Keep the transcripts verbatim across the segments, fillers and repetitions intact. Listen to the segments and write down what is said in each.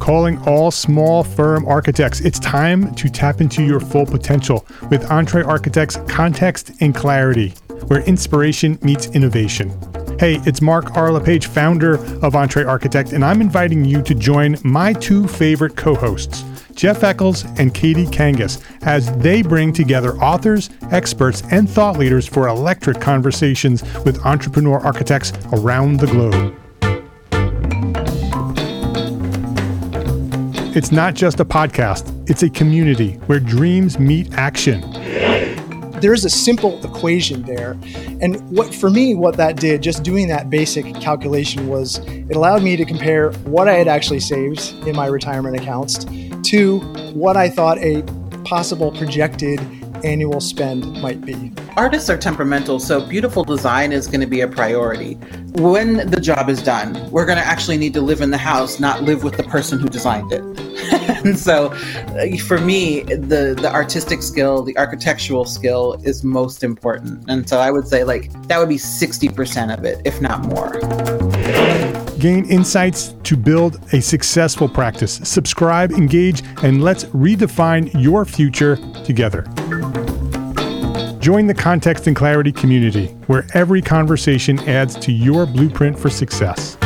Calling all small firm architects, it's time to tap into your full potential with EntreArchitect's Context and Clarity, where inspiration meets innovation. Hey, it's Mark R. LePage, founder of EntreArchitect, and I'm inviting you to join my two favorite co-hosts, Jeff Eccles and Katie Kangas, as they bring together authors, experts, and thought leaders for electric conversations with entrepreneur architects around the globe. It's not just a podcast, it's a community where dreams meet action. There's a simple equation there. And what for me, what that did, just doing that basic calculation, was it allowed me to compare what I had actually saved in my retirement accounts to what I thought a possible projected annual spend might be. Artists are temperamental, so beautiful design is going to be a priority. When the job is done, we're going to actually need to live in the house, not live with the person who designed it. And so for me, the, the artistic skill, the architectural skill is most important. And so I would say like that would be sixty percent of it, if not more. Gain insights to build a successful practice. Subscribe, engage, and let's redefine your future together. Join the Context and Clarity community, where every conversation adds to your blueprint for success.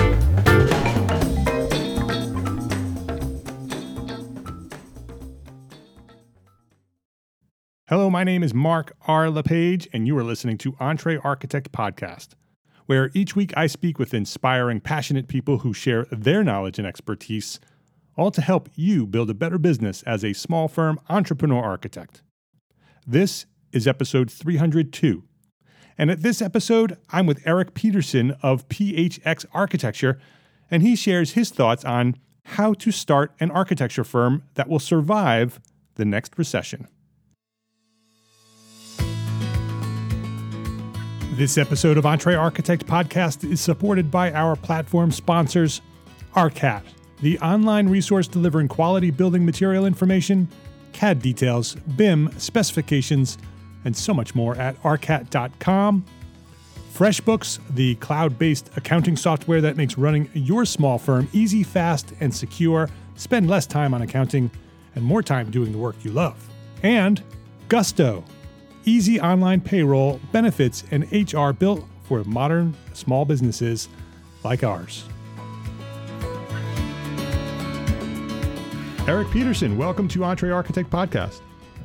Hello, my name is Mark R. LePage, and you are listening to EntreArchitect Podcast, where each week I speak with inspiring, passionate people who share their knowledge and expertise, all to help you build a better business as a small firm entrepreneur architect. This is episode three hundred two. And at this episode, I'm with Eric Peterson of P H X Architecture, and he shares his thoughts on how to start an architecture firm that will survive the next recession. This episode of EntreArchitect Podcast is supported by our platform sponsors, ARCAT, the online resource delivering quality building material information, C A D details, B I M specifications, and so much more at arcat dot com. FreshBooks, the cloud-based accounting software that makes running your small firm easy, fast, and secure. Spend less time on accounting and more time doing the work you love. And Gusto, easy online payroll, benefits, and H R built for modern small businesses like ours. Eric Peterson, welcome to EntreArchitect Podcast.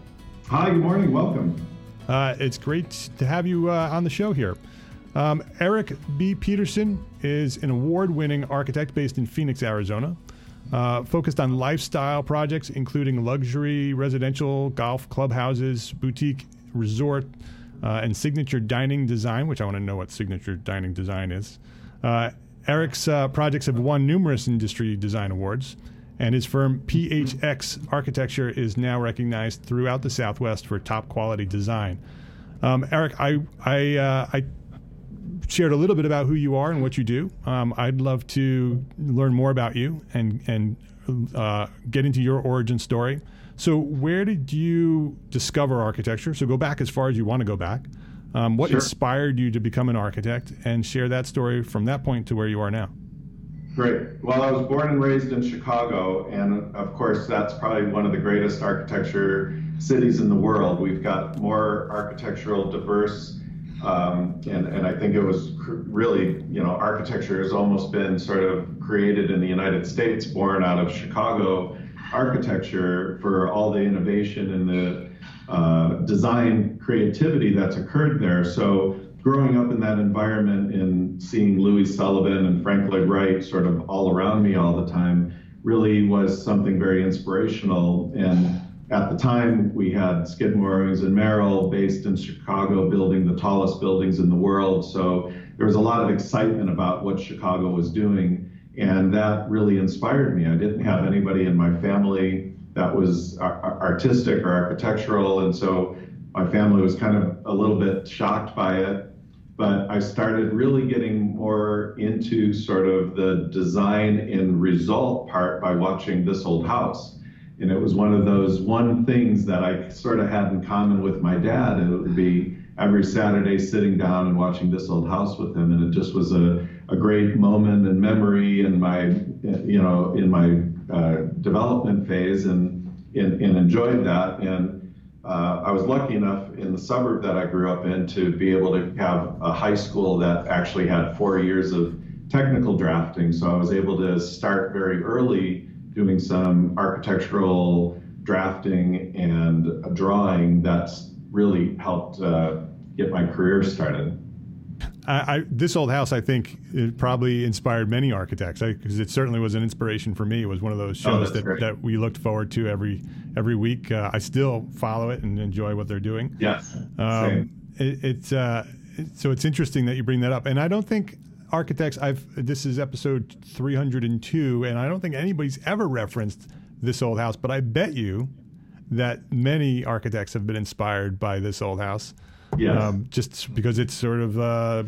Hi, good morning. Welcome. Uh, it's great to have you uh, on the show here. Um, Eric B. Peterson is an award-winning architect based in Phoenix, Arizona, uh, focused on lifestyle projects, including luxury residential, golf clubhouses, boutique resort, uh, and signature dining design, which I want to know what signature dining design is. Uh, Eric's uh, projects have won numerous industry design awards, and his firm P H X Architecture is now recognized throughout the Southwest for top quality design. Um, Eric, I I, uh, I shared a little bit about who you are and what you do. Um, I'd love to learn more about you and and uh, get into your origin story. So where did you discover architecture? So go back as far as you want to go back. Um, what Sure. inspired you to become an architect, and share that story from that point to where you are now? Great. Well, I was born and raised in Chicago, and of course, that's probably one of the greatest architecture cities in the world. We've got more architectural diverse, um, and, and I think it was cr- really, you know, architecture has almost been sort of created in the United States, born out of Chicago architecture for all the innovation and the uh, design creativity that's occurred there. So growing up in that environment and seeing Louis Sullivan and Frank Lloyd Wright sort of all around me all the time really was something very inspirational. And at the time, we had Skidmore, Owings and Merrill based in Chicago, building the tallest buildings in the world. So there was a lot of excitement about what Chicago was doing. And that really inspired me. I didn't have anybody in my family that was ar- artistic or architectural. And so my family was kind of a little bit shocked by it. But I started really getting more into sort of the design and result part by watching This Old House. And it was one of those one things that I sort of had in common with my dad. It would be every Saturday sitting down and watching This Old House with him. And it just was a, a great moment and memory in my, you know, in my uh, development phase and, and, and enjoyed that. And uh, I was lucky enough in the suburb that I grew up in to be able to have a high school that actually had four years of technical drafting. So I was able to start very early doing some architectural drafting and drawing that's really helped uh, get my career started. I, I, This Old House, I think, it probably inspired many architects, because it certainly was an inspiration for me. It was one of those shows oh, that, that we looked forward to every every week. Uh, I still follow it and enjoy what they're doing. Yes, um, same. It, it's uh, it, so it's interesting that you bring that up, and I don't think architects. I've this is episode three hundred two, and I don't think anybody's ever referenced This Old House, but I bet you that many architects have been inspired by This Old House. Yes. Um, just because it's sort of uh,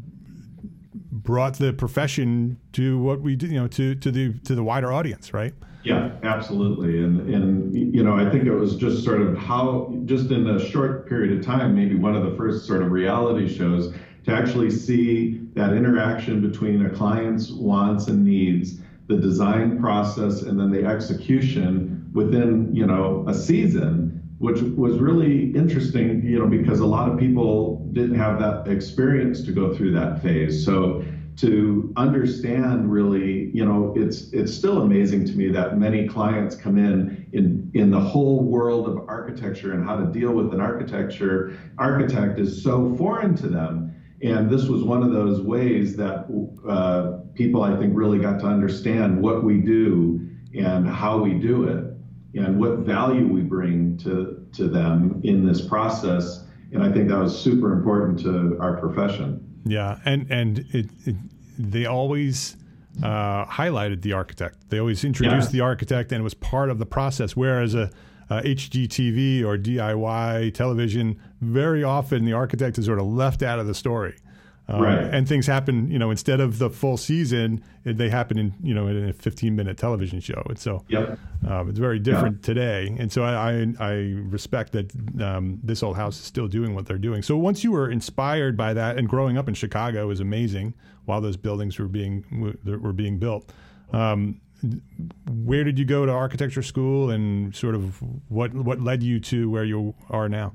brought the profession to what we do, you know, to, to the to the wider audience, right? Yeah, absolutely. And, and, you know, I think it was just sort of how, just in a short period of time, maybe one of the first sort of reality shows to actually see that interaction between a client's wants and needs, the design process, and then the execution within, you know, a season, which was really interesting, you know, because a lot of people didn't have that experience to go through that phase. So to understand really, you know, it's it's still amazing to me that many clients come in in, in the whole world of architecture and how to deal with an architecture architect is so foreign to them. And this was one of those ways that uh, people, I think, really got to understand what we do and how we do it and what value we bring to, to them in this process. And I think that was super important to our profession. Yeah, and, and it, it, they always uh, highlighted the architect. They always introduced yeah. the architect, and it was part of the process, whereas a Uh, H G T V or D I Y television, very often the architect is sort of left out of the story. Um, right. And things happen, you know, instead of the full season, they happen in, you know, in a fifteen minute television show. And so yep. um, it's very different yeah. today. And so I, I, I respect that um, This Old House is still doing what they're doing. So once you were inspired by that, and growing up in Chicago was amazing while those buildings were being, were being built. Um, Where did you go to architecture school, and sort of what what led you to where you are now?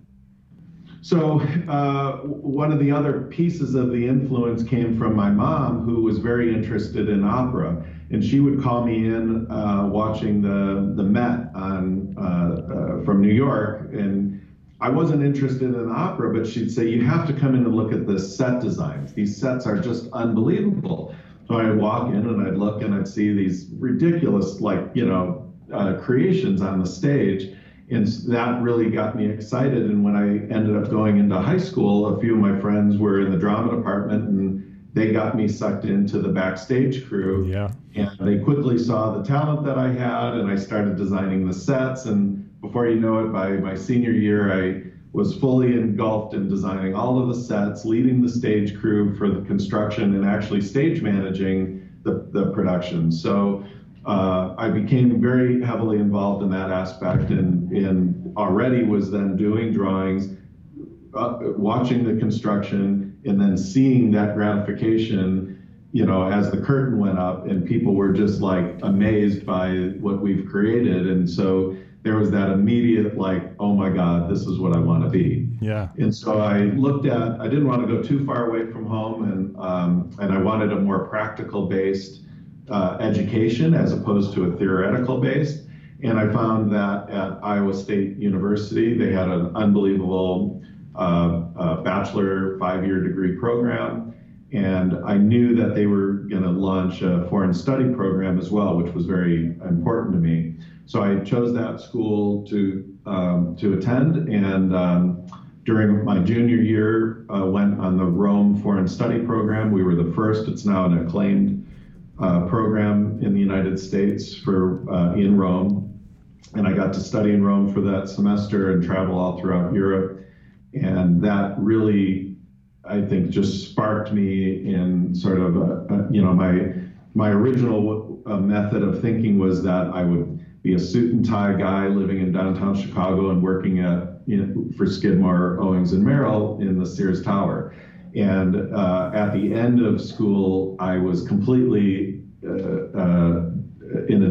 So uh, one of the other pieces of the influence came from my mom, who was very interested in opera, and she would call me in uh, watching the the Met on uh, uh, from New York, and I wasn't interested in opera, but she'd say, you have to come in and look at the set designs. These sets are just unbelievable. So I'd walk in and I'd look and I'd see these ridiculous, like, you know, uh, creations on the stage. And that really got me excited. And when I ended up going into high school, a few of my friends were in the drama department, and they got me sucked into the backstage crew. Yeah. And they quickly saw the talent that I had, and I started designing the sets. And before you know it, by my senior year, I was fully engulfed in designing all of the sets, leading the stage crew for the construction, and actually stage managing the, the production. So uh, I became very heavily involved in that aspect, and, and already was then doing drawings, uh, watching the construction, and then seeing that gratification, you know, as the curtain went up and people were just like amazed by what we've created. And so there was that immediate, like, oh my God, this is what I want to be. Yeah. And so I looked at, I didn't want to go too far away from home, and um, and I wanted a more practical based uh, education as opposed to a theoretical based. And I found that at Iowa State University, they had an unbelievable uh, uh, bachelor five-year degree program. And I knew that they were going to launch a foreign study program as well, which was very important to me. So I chose that school to um, to attend, and um, during my junior year, uh, went on the Rome Foreign Study Program. We were the first. It's now an acclaimed uh, program in the United States for uh, in Rome, and I got to study in Rome for that semester and travel all throughout Europe, and that really, I think, just sparked me in sort of a, a, you know my my original uh, method of thinking was that I would be a suit and tie guy living in downtown Chicago and working at, you know, for Skidmore, Owings and Merrill in the Sears Tower. And uh, at the end of school, I was completely uh, uh, in a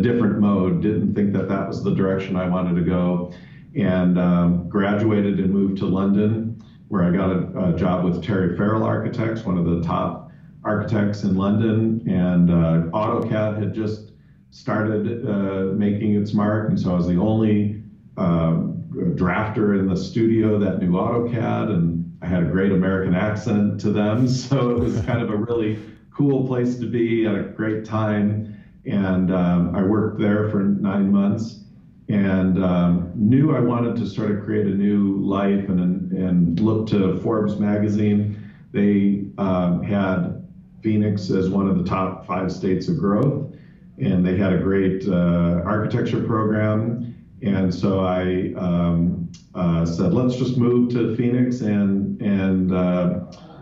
different mode. Didn't think that that was the direction I wanted to go, and um, graduated and moved to London, where I got a, a job with Terry Farrell Architects, one of the top architects in London, and uh, AutoCAD had just started uh, making its mark, and so I was the only uh, drafter in the studio that knew AutoCAD, and I had a great American accent to them, so it was kind of a really cool place to be at a great time. And um, I worked there for nine months and um, knew I wanted to sort of create a new life, and and looked to Forbes magazine. They um, had Phoenix as one of the top five states of growth, and they had a great uh, architecture program. And so I um, uh, said, let's just move to Phoenix and and uh,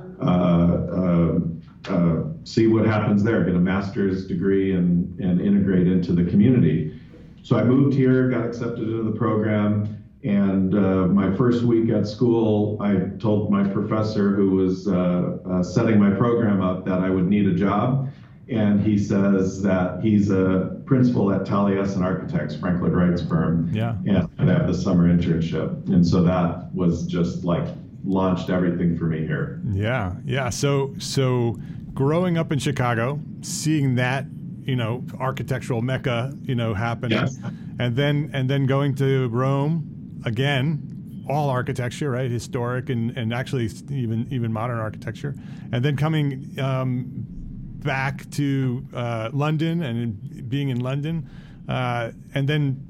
uh, uh, uh, see what happens there, get a master's degree and, and integrate into the community. So I moved here, got accepted into the program, and uh, my first week at school, I told my professor who was uh, uh, setting my program up that I would need a job. And he says that he's a principal at Taliesin Architects, Frank Lloyd Wright's firm. Yeah. And I have the summer internship. And so that was just like launched everything for me here. Yeah. Yeah. So, so growing up in Chicago, seeing that, you know, architectural mecca, you know, happen, Yes. and then, and then going to Rome again, all architecture, right? Historic and, and actually even, even modern architecture. And then coming, um, back to uh, London and being in London, uh, and then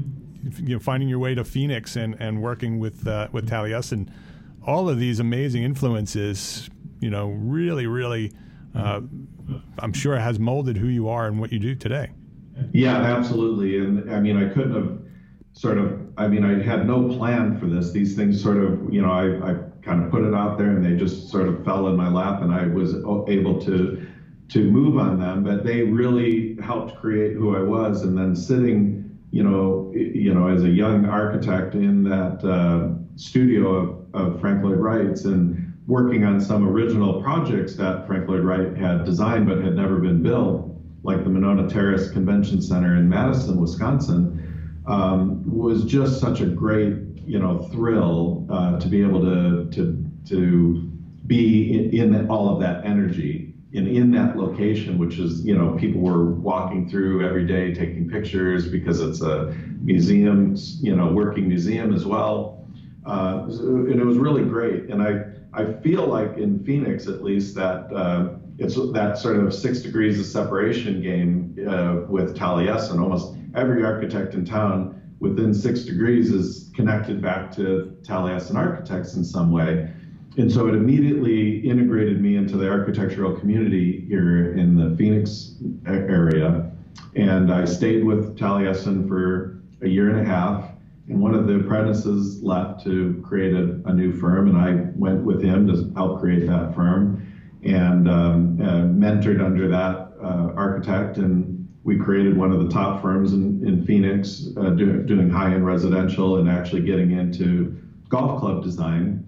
you know finding your way to Phoenix and, and working with uh, with Taliesin. All of these amazing influences, you know, really, really, uh, I'm sure it has molded who you are and what you do today. Yeah, absolutely. And I mean, I couldn't have sort of, I mean, I had no plan for this. These things sort of, you know, I, I kind of put it out there and they just sort of fell in my lap, and I was able to to move on them, but they really helped create who I was. And then sitting, you know, you know, as a young architect in that uh, studio of, of Frank Lloyd Wright's and working on some original projects that Frank Lloyd Wright had designed but had never been built, like the Monona Terrace Convention Center in Madison, Wisconsin, um, was just such a great, you know, thrill uh, to be able to to to be in, in all of that energy. And in that location, which is, you know, people were walking through every day taking pictures because it's a museum, you know, working museum as well. Uh, and it was really great. And I, I feel like in Phoenix, at least, that uh, it's that sort of six degrees of separation game uh, with Taliesin. Almost every architect in town within six degrees is connected back to Taliesin Architects in some way. And so it immediately integrated me into the architectural community here in the Phoenix area. And I stayed with Taliesin for a year and a half. And one of the apprentices left to create a, a new firm, and I went with him to help create that firm and um, uh, mentored under that uh, architect. And we created one of the top firms in, in Phoenix, uh, do, doing high-end residential and actually getting into golf club design.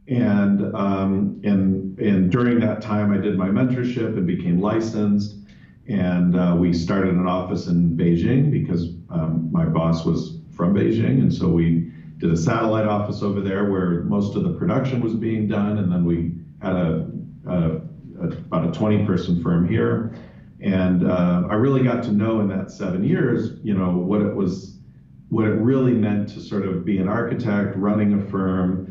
And, um, and, and during that time, I did my mentorship and became licensed. And uh, we started an office in Beijing because um, my boss was from Beijing. And so we did a satellite office over there where most of the production was being done. And then we had a, a, a about a twenty person firm here. And uh, I really got to know in that seven years, you know, what it was, what it really meant to sort of be an architect running a firm,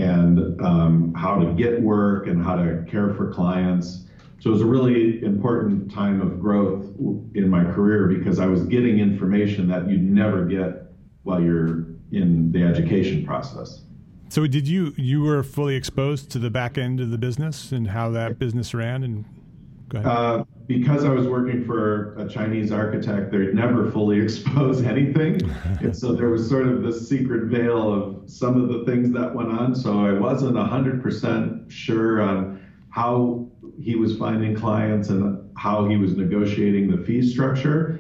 and um, how to get work and how to care for clients. So it was a really important time of growth in my career because I was getting information that you'd never get while you're in the education process. So did you, you were fully exposed to the back end of the business and how that business ran? And go ahead. Uh, because I was working for a Chinese architect, they'd never fully expose anything. And so there was sort of this secret veil of some of the things that went on. So I wasn't one hundred percent sure on how he was finding clients and how he was negotiating the fee structure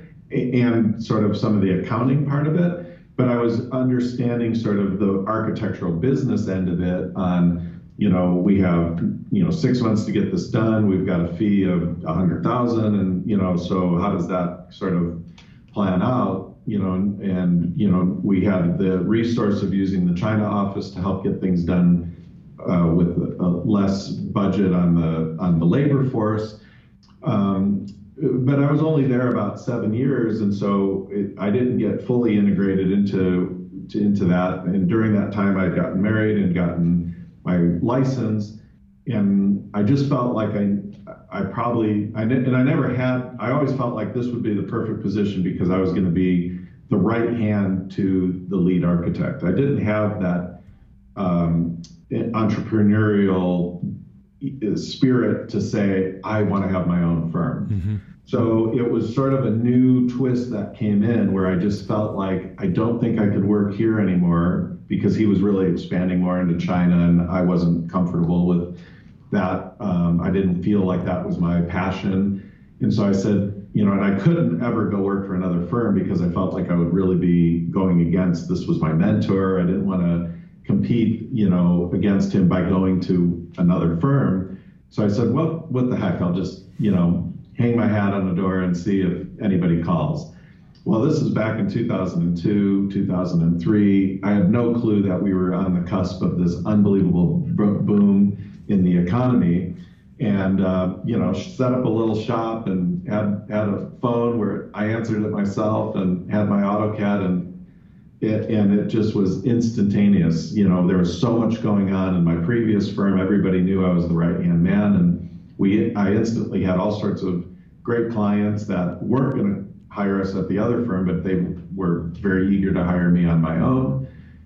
and sort of some of the accounting part of it. But I was understanding sort of the architectural business end of it on, you know, we have, you know, six months to get this done. We've got a fee of a hundred thousand. And, you know, so how does that sort of plan out, you know, and, and you know, we had the resource of using the China office to help get things done uh, with a, a less budget on the on the labor force. Um, but I was only there about seven years, and so it, I didn't get fully integrated into to, into that. And during that time, I'd gotten married and gotten my license, and I just felt like I I probably I and I never had. I always felt like this would be the perfect position because I was going to be the right hand to the lead architect. I didn't have that um, entrepreneurial spirit to say, I want to have my own firm. Mm-hmm. So it was sort of a new twist that came in where I just felt like I don't think I could work here anymore because he was really expanding more into China and I wasn't comfortable with that. Um, I didn't feel like that was my passion. And so I said, you know, and I couldn't ever go work for another firm because I felt like I would really be going against, this was my mentor. I didn't want to compete, you know, against him by going to another firm. So I said, well, what the heck, I'll just, you know, hang my hat on the door and see if anybody calls. Well, this is back in two thousand two, two thousand three. I had no clue that we were on the cusp of this unbelievable boom in the economy. And, uh, you know, set up a little shop and had, had a phone where I answered it myself and had my AutoCAD, and It, and it just was instantaneous. You know, there was so much going on in my previous firm. Everybody knew I was the right-hand man, and we I instantly had all sorts of great clients that weren't going to hire us at the other firm, but they were very eager to hire me on my own.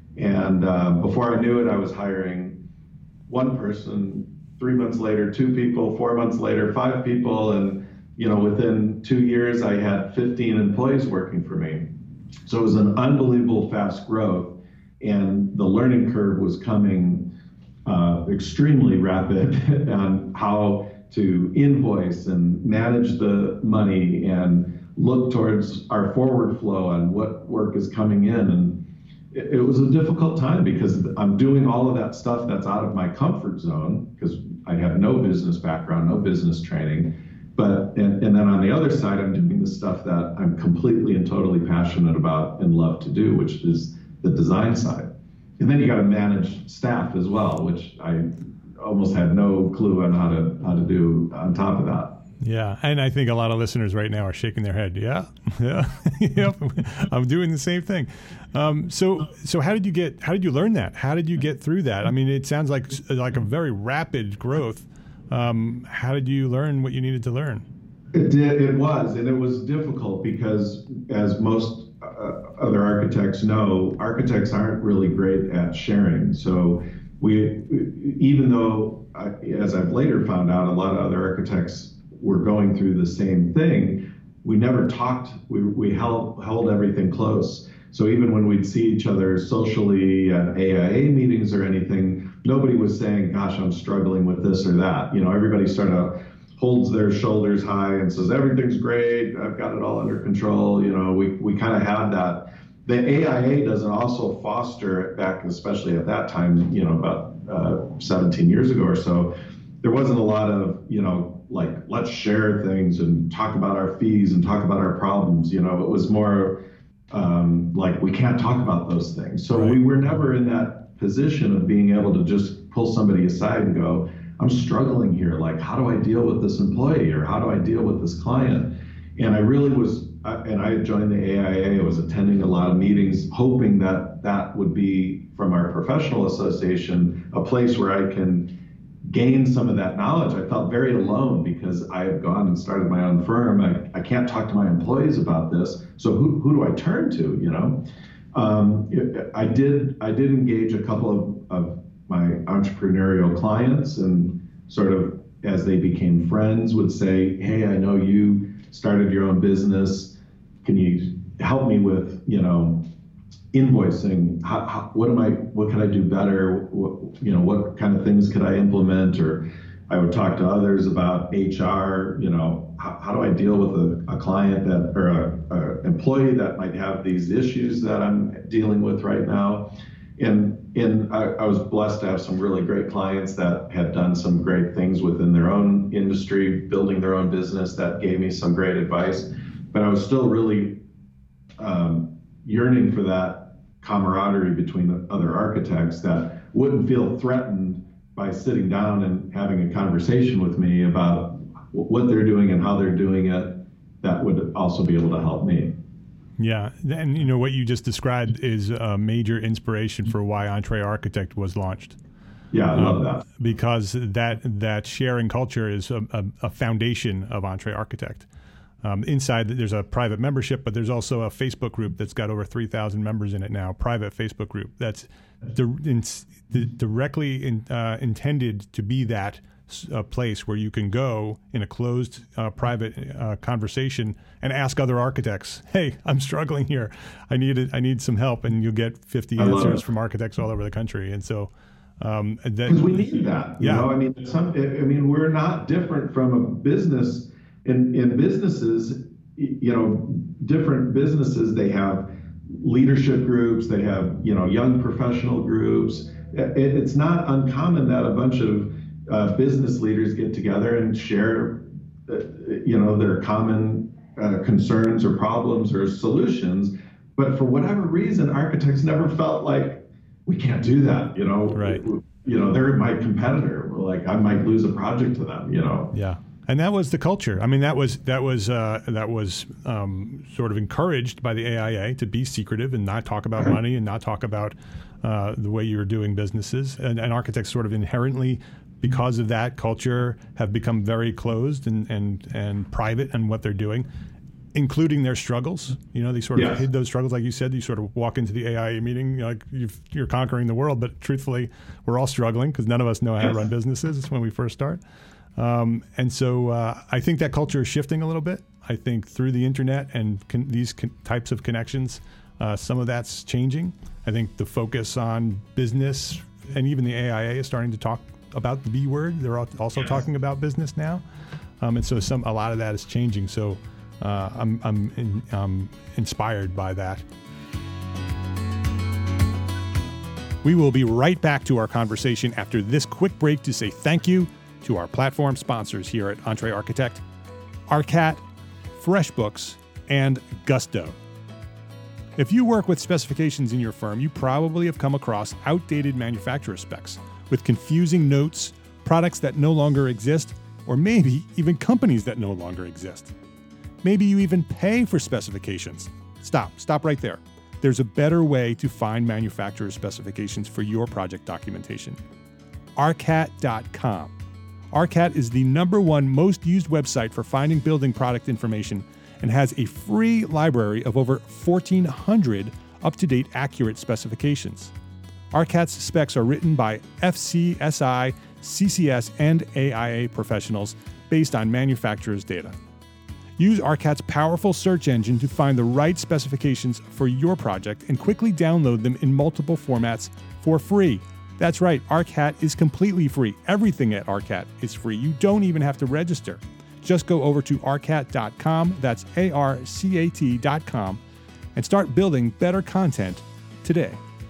And uh, before I knew it, I was hiring one person. Three months later, two people. Four months later, five people. And you know, within two years, I had fifteen employees working for me. So it was an unbelievable fast growth, and the learning curve was coming uh, extremely rapid on how to invoice and manage the money and look towards our forward flow on what work is coming in. And it, it was a difficult time because I'm doing all of that stuff that's out of my comfort zone because I have no business background, no business training. But, and, and then on the other side, I'm doing the stuff that I'm completely and totally passionate about and love to do, which is the design side. And then you got to manage staff as well, which I almost had no clue on how to how to do on top of that. Yeah, and I think a lot of listeners right now are shaking their head. Yeah, yeah, yep. I'm doing the same thing. Um, so, so how did you get? How did you learn that? How did you get through that? I mean, it sounds like like a very rapid growth. Um, how did you learn what you needed to learn? It did. It was, and it was difficult because, as most uh, other architects know, architects aren't really great at sharing. So we, even though, I, as I've later found out, a lot of other architects were going through the same thing, we never talked. We we held held everything close. So even when we'd see each other socially at A I A meetings or anything, nobody was saying, gosh, I'm struggling with this or that. You know, everybody sort of holds their shoulders high and says, everything's great, I've got it all under control. You know, we, we kind of had that. The A I A doesn't also foster, back especially at that time, you know, about uh, seventeen years ago or so, there wasn't a lot of, you know, like, let's share things and talk about our fees and talk about our problems. You know, it was more um, like, we can't talk about those things. So right. We were never in that position of being able to just pull somebody aside and go, I'm struggling here. Like, how do I deal with this employee, or how do I deal with this client? And I really was, and I joined the A I A, I was attending a lot of meetings, hoping that that would be, from our professional association, a place where I can gain some of that knowledge. I felt very alone because I had gone and started my own firm. I, I can't talk to my employees about this. So who, who do I turn to, you know? Um, it, I did I did engage a couple of, of my entrepreneurial clients, and sort of as they became friends would say, hey, I know you started your own business. Can you help me with, you know, invoicing? How, how, what am I, what can I do better? What, you know, what kind of things could I implement? Or I would talk to others about H R, you know, how, how do I deal with a, a client that, or a, a employee that might have these issues that I'm dealing with right now? And, and I, I was blessed to have some really great clients that had done some great things within their own industry, building their own business, that gave me some great advice. But I was still really um, yearning for that camaraderie between other architects that wouldn't feel threatened by sitting down and having a conversation with me about what they're doing and how they're doing it. That would also be able to help me. Yeah, and you know what you just described is a major inspiration for why Entre Architect was launched. Yeah, I love um, that. Because that that sharing culture is a, a, a foundation of Entre Architect. Um, inside, there's a private membership, but there's also a Facebook group that's got over three thousand members in it now, private Facebook group that's di- in, di- directly in, uh, intended to be that uh, place where you can go in a closed uh, private uh, conversation and ask other architects, hey, I'm struggling here. I need it. I need some help. And you'll get fifty I answers from architects all over the country. And so um, that, because we need that. You yeah. know, I mean, some, I mean, we're not different from a business. In, in businesses, you know, different businesses, they have leadership groups, they have, you know, young professional groups. It, it's not uncommon that a bunch of uh, business leaders get together and share, uh, you know, their common uh, concerns or problems or solutions. But for whatever reason, architects never felt like we can't do that, you know. Right. You know, they're my competitor. Like I might lose a project to them, you know. Yeah. And that was the culture. I mean, that was that was uh, that was um, sort of encouraged by the A I A to be secretive and not talk about money and not talk about uh, the way you were doing businesses. And, and architects sort of inherently, because of that culture, have become very closed and and and private in what they're doing, including their struggles. You know, they sort of yes. hid those struggles, like you said. You sort of walk into the A I A meeting, you know, like you've, you're conquering the world, but truthfully, we're all struggling because none of us know how yes. to run businesses. It's when we first start. Um, and so uh, I think that culture is shifting a little bit. I think through the internet and con- these con- types of connections, uh, some of that's changing. I think the focus on business, and even the A I A is starting to talk about the B word. They're also yes. talking about business now. Um, and so some a lot of that is changing. So uh, I'm, I'm in, um, inspired by that. We will be right back to our conversation after this quick break to say thank you to our platform sponsors here at Entre Architect, Arcat, FreshBooks, and Gusto. If you work with specifications in your firm, you probably have come across outdated manufacturer specs with confusing notes, products that no longer exist, or maybe even companies that no longer exist. Maybe you even pay for specifications. Stop, stop right there. There's a better way to find manufacturer specifications for your project documentation. arcat dot com. Arcat is the number one most used website for finding building product information and has a free library of over fourteen hundred up-to-date accurate specifications. Arcat's specs are written by F C S I, C C S, and A I A professionals based on manufacturers' data. Use Arcat's powerful search engine to find the right specifications for your project and quickly download them in multiple formats for free. That's right, Arcat is completely free. Everything at Arcat is free. You don't even have to register. Just go over to arcat dot com, that's A R C A T dot com, and start building better content today.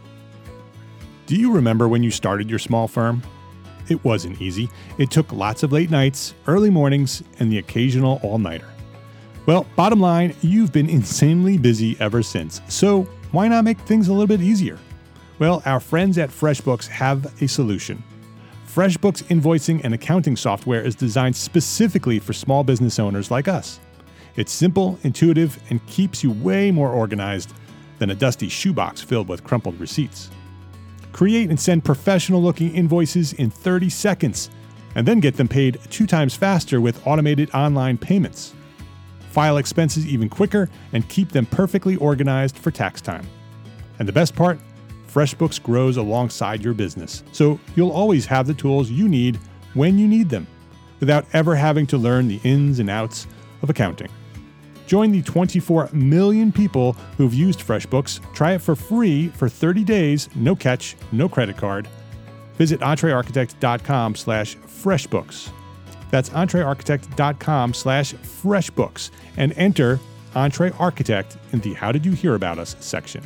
Do you remember when you started your small firm? It wasn't easy. It took lots of late nights, early mornings, and the occasional all-nighter. Well, bottom line, you've been insanely busy ever since. So why not make things a little bit easier? Well, our friends at FreshBooks have a solution. FreshBooks invoicing and accounting software is designed specifically for small business owners like us. It's simple, intuitive, and keeps you way more organized than a dusty shoebox filled with crumpled receipts. Create and send professional-looking invoices in thirty seconds, and then get them paid two times faster with automated online payments. File expenses even quicker and keep them perfectly organized for tax time. And the best part? FreshBooks grows alongside your business, so you'll always have the tools you need when you need them, without ever having to learn the ins and outs of accounting. Join the twenty-four million people who've used FreshBooks. Try it for free for thirty days, no catch, no credit card. Visit entrearchitect dot com slash freshbooks. That's entrearchitect dot com slash freshbooks and enter EntreArchitect in the How Did You Hear About Us section.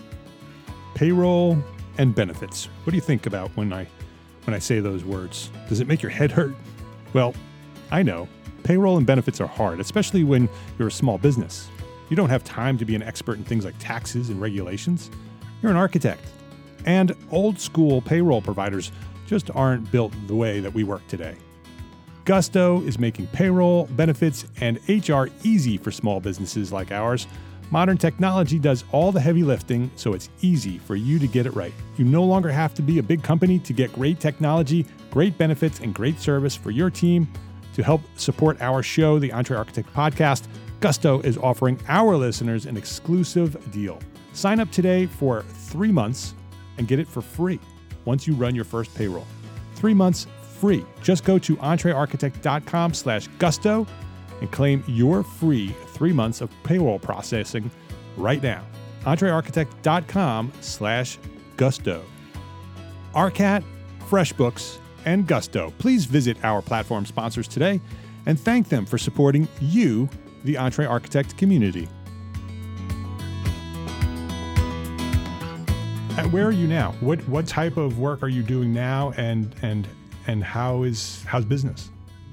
Payroll and benefits. What do you think about when I when I say those words? Does it make your head hurt? Well, I know. Payroll and benefits are hard, especially when you're a small business. You don't have time to be an expert in things like taxes and regulations. You're an architect. And old school payroll providers just aren't built the way that we work today. Gusto is making payroll, benefits, and H R easy for small businesses like ours. Modern technology does all the heavy lifting, so it's easy for you to get it right. You no longer have to be a big company to get great technology, great benefits, and great service for your team. To help support our show, the EntreArchitect Podcast, Gusto is offering our listeners an exclusive deal. Sign up today for three months and get it for free once you run your first payroll. Three months free. Just go to entrearchitect.com slash gusto and claim your free three months of payroll processing right now. entrearchitect.com slash gusto. ARCAT, FreshBooks, and Gusto. Please visit our platform sponsors today and thank them for supporting you, the EntreArchitect community. And where are you now? What what type of work are you doing now, and and and how is how's business?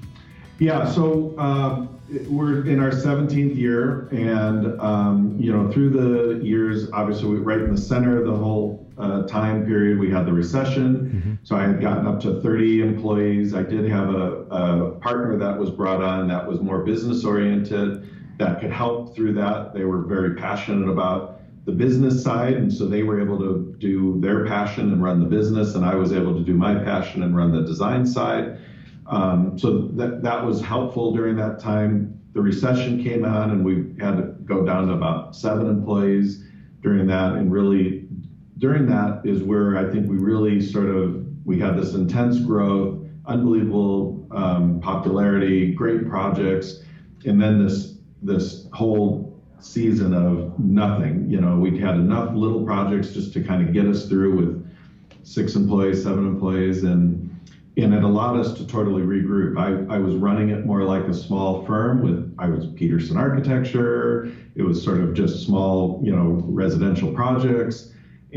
Yeah, so uh, we're in our seventeenth year, and um, you know, through the years, obviously, we, right in the center of the whole uh, time period, we had the recession. Mm-hmm. So I had gotten up to thirty employees. I did have a, a partner that was brought on that was more business oriented, that could help through that. They were very passionate about the business side, and so they were able to do their passion and run the business, and I was able to do my passion and run the design side. Um, so that that was helpful during that time. The recession came on, and we had to go down to about seven employees during that. And really, during that is where I think we really sort of, we had this intense growth, unbelievable um, popularity, great projects, and then this this whole season of nothing. You know, we'd had enough little projects just to kind of get us through with six employees, seven employees, and And it allowed us to totally regroup. I, I was running it more like a small firm with, I was Peterson Architecture. It was sort of just small, you know, residential projects.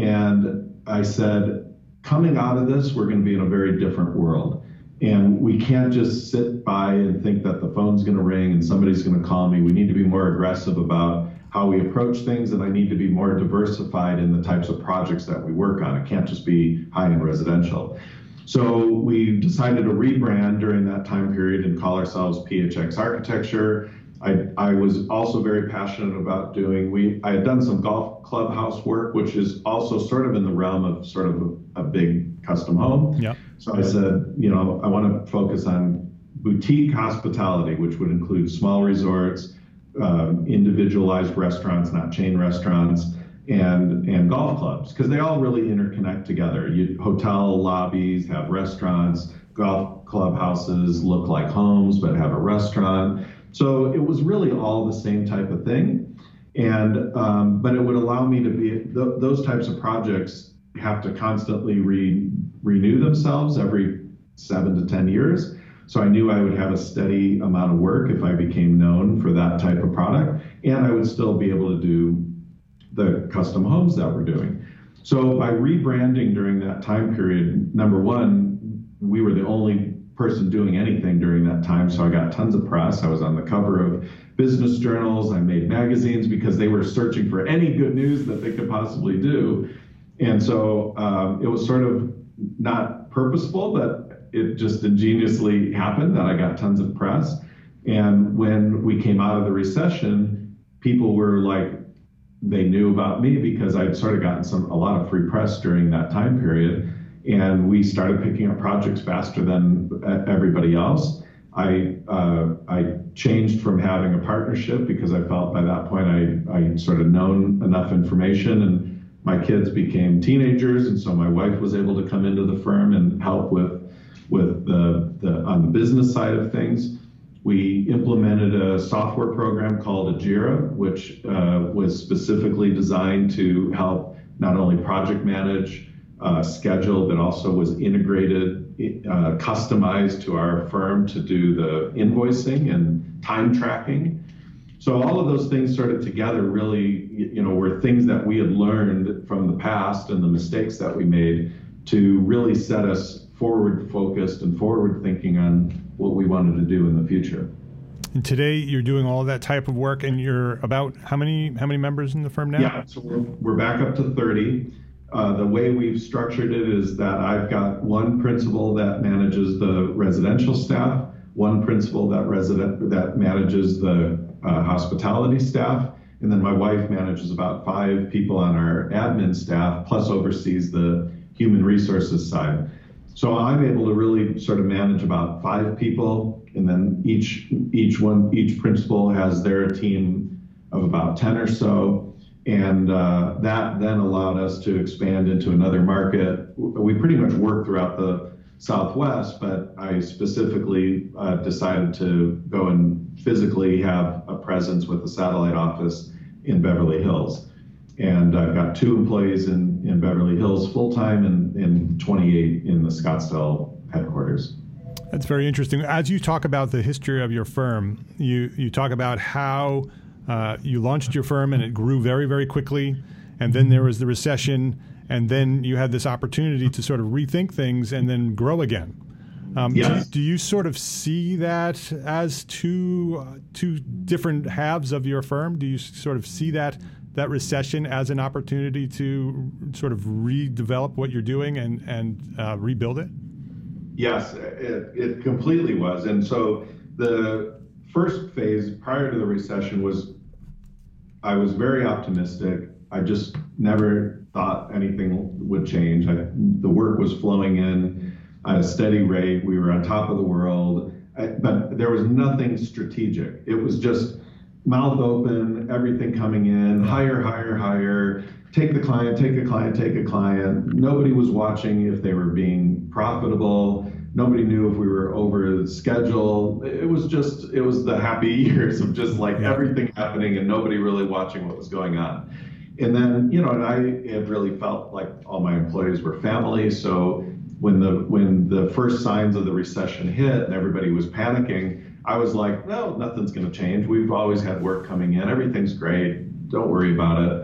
And I said, coming out of this, we're going to be in a very different world. And we can't just sit by and think that the phone's going to ring and somebody's going to call me. We need to be more aggressive about how we approach things, and I need to be more diversified in the types of projects that we work on. It can't just be high-end residential. So we decided to rebrand during that time period and call ourselves P H X Architecture. I, I was also very passionate about doing, we I had done some golf clubhouse work, which is also sort of in the realm of sort of a, a big custom home. Yep. So I said, you know, I want to focus on boutique hospitality, which would include small resorts, um, individualized restaurants, not chain restaurants, and and golf clubs, because they all really interconnect together. You, hotel lobbies have restaurants, golf clubhouses look like homes but have a restaurant. So it was really all the same type of thing, and um, but it would allow me to be th- those types of projects have to constantly re- renew themselves every seven to ten years. So I knew I would have a steady amount of work if I became known for that type of product, and I would still be able to do the custom homes that we're doing. So by rebranding during that time period, number one, we were the only person doing anything during that time. So I got tons of press. I was on the cover of business journals. I made magazines because they were searching for any good news that they could possibly do. And so um, it was sort of not purposeful, but it just ingeniously happened that I got tons of press. And when we came out of the recession, people were like, they knew about me because I'd sort of gotten some a lot of free press during that time period, and we started picking up projects faster than everybody else. I uh, I changed from having a partnership because I felt by that point I I sort of known enough information, and my kids became teenagers, and so my wife was able to come into the firm and help with with the, the on the business side of things. We implemented a software program called Ajira, which uh, was specifically designed to help not only project manage, uh, schedule, but also was integrated, uh, customized to our firm to do the invoicing and time tracking. So all of those things sort of together really, you know, were things that we had learned from the past and the mistakes that we made to really set us forward focused and forward thinking on what we wanted to do in the future. And today you're doing all that type of work, and you're about how many how many members in the firm now? Yeah, so we're, we're back up to thirty. Uh, the way we've structured it is that I've got one principal that manages the residential staff, one principal that resident that manages the uh, hospitality staff, and then my wife manages about five people on our admin staff, plus oversees the human resources side. So I'm able to really sort of manage about five people, and then each each one each principal has their team of about ten or so. And uh, that then allowed us to expand into another market. We pretty much work throughout the Southwest, but I specifically uh, decided to go and physically have a presence with the satellite office in Beverly Hills. And I've got two employees in, in Beverly Hills full-time and, and twenty-eight in the Scottsdale headquarters. That's very interesting. As you talk about the history of your firm, you, you talk about how Uh, you launched your firm and it grew very, very quickly. And then there was the recession. And then you had this opportunity to sort of rethink things and then grow again. Um, yes. do, do you sort of see that as two uh, two different halves of your firm? Do you sort of see that that recession as an opportunity to sort of redevelop what you're doing and, and uh, rebuild it? Yes, it, it completely was. And so the first phase prior to the recession was I was very optimistic. I just never thought anything would change. I, the work was flowing in at a steady rate. We were on top of the world, I, but there was nothing strategic. It was just mouth open, everything coming in, hire, hire, hire, take the client, take a client, take a client. Nobody was watching if they were being profitable. Nobody knew if we were over the schedule. It was just, it was the happy years of just like yeah. everything happening and nobody really watching what was going on. And then, you know, and I had really felt like all my employees were family. So when the when the first signs of the recession hit and everybody was panicking, I was like, no, nothing's going to change. We've always had work coming in. Everything's great. Don't worry about it.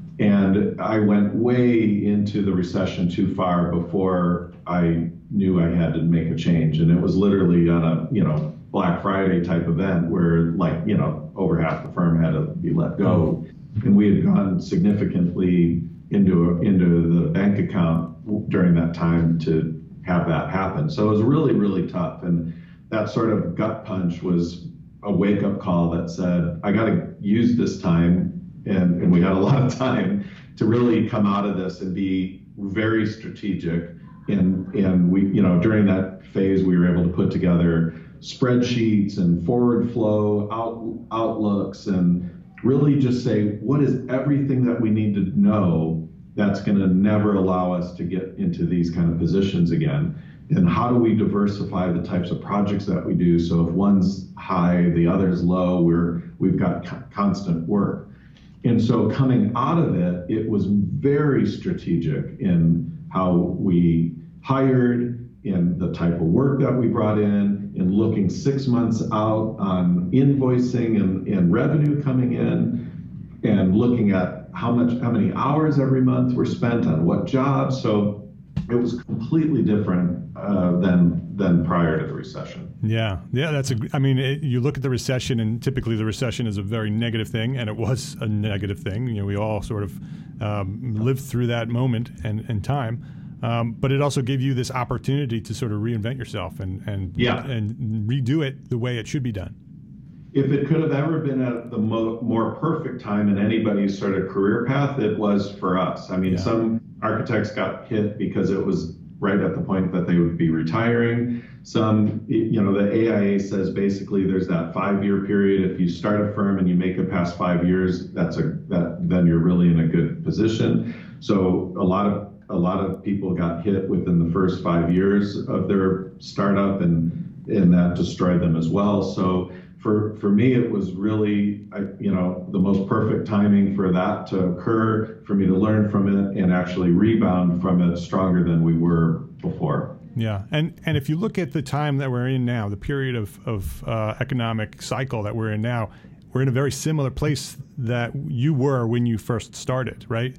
And I went way into the recession too far before I knew I had to make a change. And it was literally on a, you know, Black Friday type event where like, you know, over half the firm had to be let go. And we had gone significantly into, into the bank account during that time to have that happen. So it was really, really tough. And that sort of gut punch was a wake up call that said, I got to use this time. And, and we had a lot of time to really come out of this and be very strategic. And, and we, you know, during that phase, we were able to put together spreadsheets and forward flow out, outlooks and really just say, what is everything that we need to know that's going to never allow us to get into these kind of positions again? And how do we diversify the types of projects that we do? So if one's high, the other's low, we're, we've got co- constant work. And so coming out of it, it was very strategic in how we hired, in the type of work that we brought in, in looking six months out on invoicing and, and revenue coming in, and looking at how much, how many hours every month were spent on what jobs. So it was completely different uh, than than prior to the recession. Yeah, yeah, that's a. I mean, it, you look at the recession, and typically the recession is a very negative thing, and it was a negative thing. You know, we all sort of um, lived through that moment and, and time. Um, but it also gave you this opportunity to sort of reinvent yourself and and yeah. and redo it the way it should be done. If it could have ever been at the mo- more perfect time in anybody's sort of career path, it was for us. I mean, yeah. Some architects got hit because it was right at the point that they would be retiring. Some, you know, the A I A says basically there's that five-year period. If you start a firm and you make it past five years, that's a that then you're really in a good position. So a lot of a lot of people got hit within the first five years of their startup, and and that destroyed them as well. So for for me, it was really, I, you know, the most perfect timing for that to occur, for me to learn from it and actually rebound from it stronger than we were before. Yeah, and and if you look at the time that we're in now, the period of of uh, economic cycle that we're in now, we're in a very similar place that you were when you first started, right?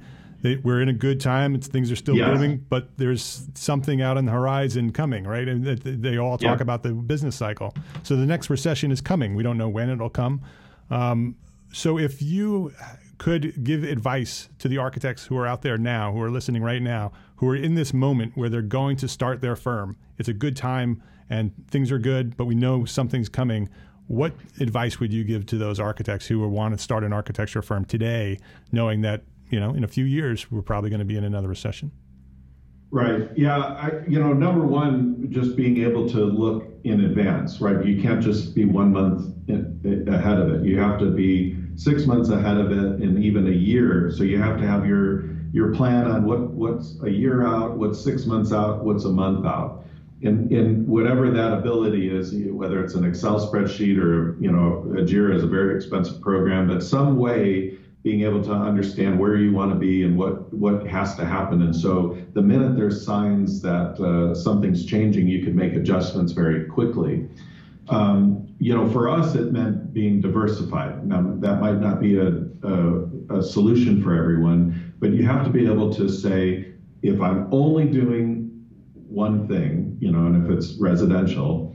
they, we're in a good time. It's, things are still Yes. booming, but there's something out on the horizon coming, right? And they, they all talk Yeah. about the business cycle. So the next recession is coming. We don't know when it'll come. Um, so if you could give advice to the architects who are out there now, who are listening right now, who are in this moment where they're going to start their firm, it's a good time and things are good, but we know something's coming. What advice would you give to those architects who want to start an architecture firm today, knowing that, you know, in a few years, we're probably going to be in another recession? Right. Yeah. I, you know, number one, just being able to look in advance, right? You can't just be one month in, ahead of it. You have to be six months ahead of it and even a year. So you have to have your your plan on what, what's a year out, what's six months out, what's a month out. In, in whatever that ability is, whether it's an Excel spreadsheet or, you know, a Jira is a very expensive program, but some way being able to understand where you want to be and what, what has to happen. And so the minute there's signs that uh, something's changing, you can make adjustments very quickly. Um, you know, for us, it meant being diversified. Now, that might not be a, a, a solution for everyone, but you have to be able to say, if I'm only doing one thing, you know, and if it's residential,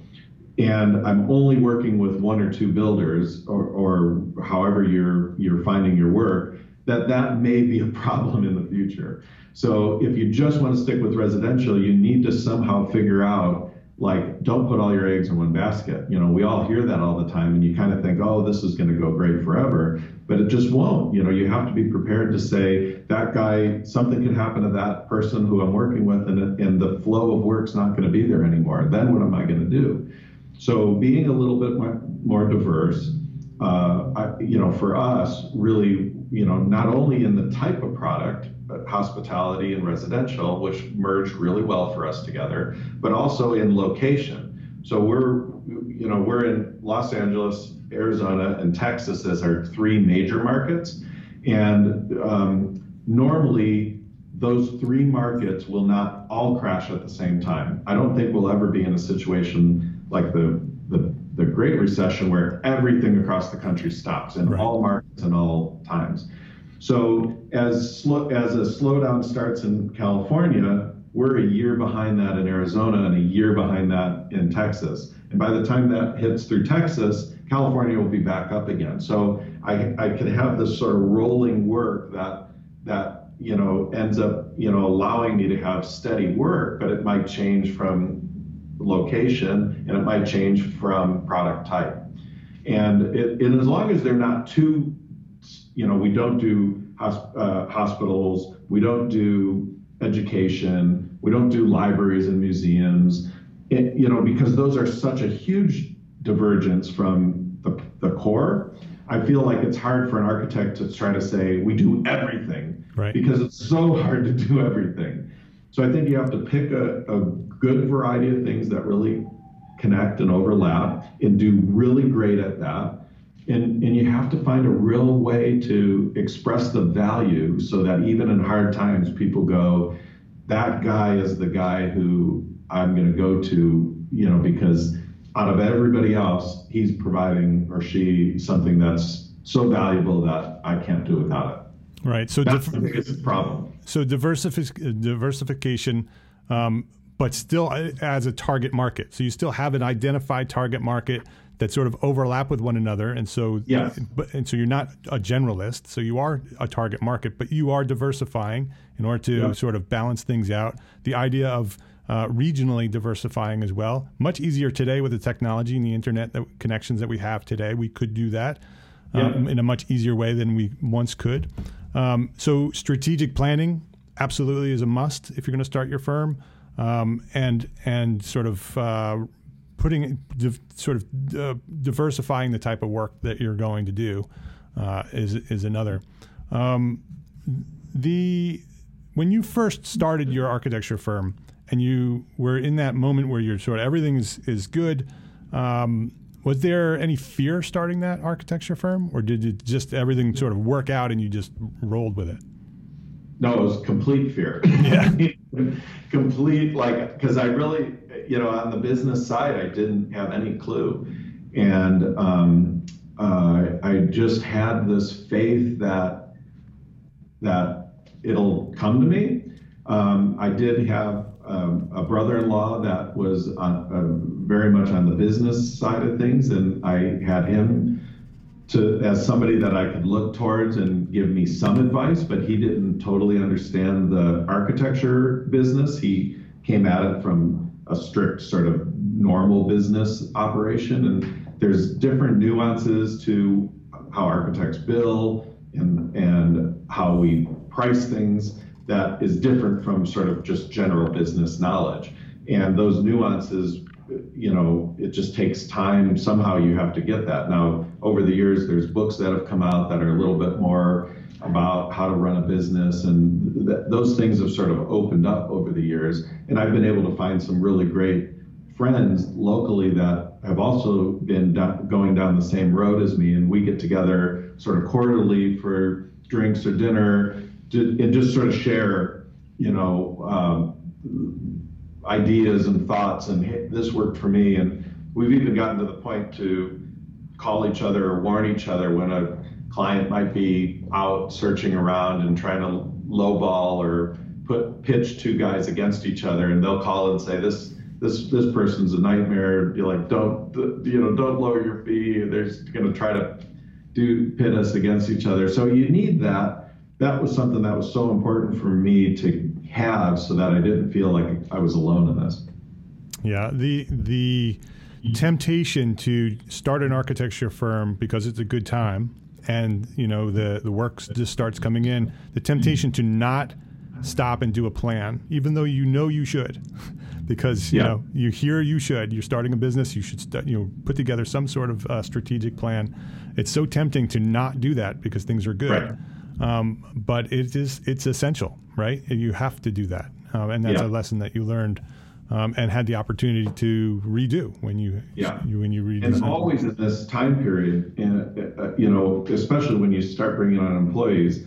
and I'm only working with one or two builders, or, or however you're you're finding your work, that that may be a problem in the future. So if you just want to stick with residential, you need to somehow figure out, like, don't put all your eggs in one basket. You know, we all hear that all the time, and you kind of think, oh, this is going to go great forever, but it just won't. You know, you have to be prepared to say, that guy, something could happen to that person who I'm working with, and, and the flow of work's not going to be there anymore. Then what am I going to do? So being a little bit more, more diverse, uh, I, you know, for us, really, you know, not only in the type of product, but hospitality and residential, which merged really well for us together, but also in location. So we're, you know, we're in Los Angeles, Arizona, and Texas as our three major markets. And um, normally those three markets will not all crash at the same time. I don't think we'll ever be in a situation like the the, the Great Recession where everything across the country stops in Right. all markets and all times. So as slow, as a slowdown starts in California, we're a year behind that in Arizona and a year behind that in Texas. And by the time that hits through Texas, California will be back up again. So I, I could have this sort of rolling work that that you know ends up you know allowing me to have steady work, but it might change from location and it might change from product type. And it, and as long as they're not too, you know, we don't do hosp- uh, hospitals, we don't do education, we don't do libraries and museums, it, you know, because those are such a huge divergence from the, the core. I feel like it's hard for an architect to try to say we do everything, Right. because it's so hard to do everything. So I think you have to pick a, a good variety of things that really connect and overlap and do really great at that. And, and you have to find a real way to express the value so that even in hard times, people go, that guy is the guy who I'm going to go to, you know, because out of everybody else, he's providing or she something that's so valuable that I can't do without it. Right. So That's dif- the biggest problem. So diversific- diversification, um, but still as a target market. So you still have an identified target market that sort of overlap with one another, and so Yes. but and so you're not a generalist. So you are a target market, but you are diversifying in order to Yeah. sort of balance things out. The idea of uh, regionally diversifying as well, much easier today with the technology and the internet that, connections that we have today. We could do that um, Yeah. in a much easier way than we once could. Um, so strategic planning absolutely is a must if you're going to start your firm, um, and and sort of uh, putting div- sort of uh, diversifying the type of work that you're going to do uh, is is another. Um, the when you first started your architecture firm and you were in that moment where you're sort of everything is is good. Um, Was there any fear starting that architecture firm, or did it just everything sort of work out and you just rolled with it? No, it was complete fear. Yeah. Complete, like, because I really, you know, on the business side, I didn't have any clue. And um, uh, I just had this faith that, that it'll come to me. Um, I did have um, a brother-in-law that was on, uh, very much on the business side of things, and I had him to as somebody that I could look towards and give me some advice, but he didn't totally understand the architecture business. He came at it from a strict sort of normal business operation, and there's different nuances to how architects bill and and how we price things that is different from sort of just general business knowledge. And those nuances, you know, it just takes time. Somehow you have to get that. Now, over the years, there's books that have come out that are a little bit more about how to run a business, and th- those things have sort of opened up over the years. And I've been able to find some really great friends locally that have also been do- going down the same road as me, and we get together sort of quarterly for drinks or dinner to, and just sort of share, you know, um, ideas and thoughts, and hey, this worked for me. And we've even gotten to the point to call each other or warn each other when a client might be out searching around and trying to lowball or put pitch two guys against each other, and they'll call and say, this this this person's a nightmare. Be like, don't you know, don't lower your fee. They're going to try to do pit us against each other. So you need that. That was something that was so important for me to have, so that I didn't feel like I was alone in this. Yeah, the the temptation to start an architecture firm because it's a good time, and you know the the work just starts coming in. The temptation to not stop and do a plan, even though you know you should, because you yeah. know you hear you should. You're starting a business. You should st- you know put together some sort of uh, strategic plan. It's so tempting to not do that because things are good. Right. Um, but it is it's essential, right? You have to do that, um, and that's yeah. a lesson that you learned um, and had the opportunity to redo when you, yeah. you when you redo. And something. always in this time period, and uh, you know, especially when you start bringing on employees,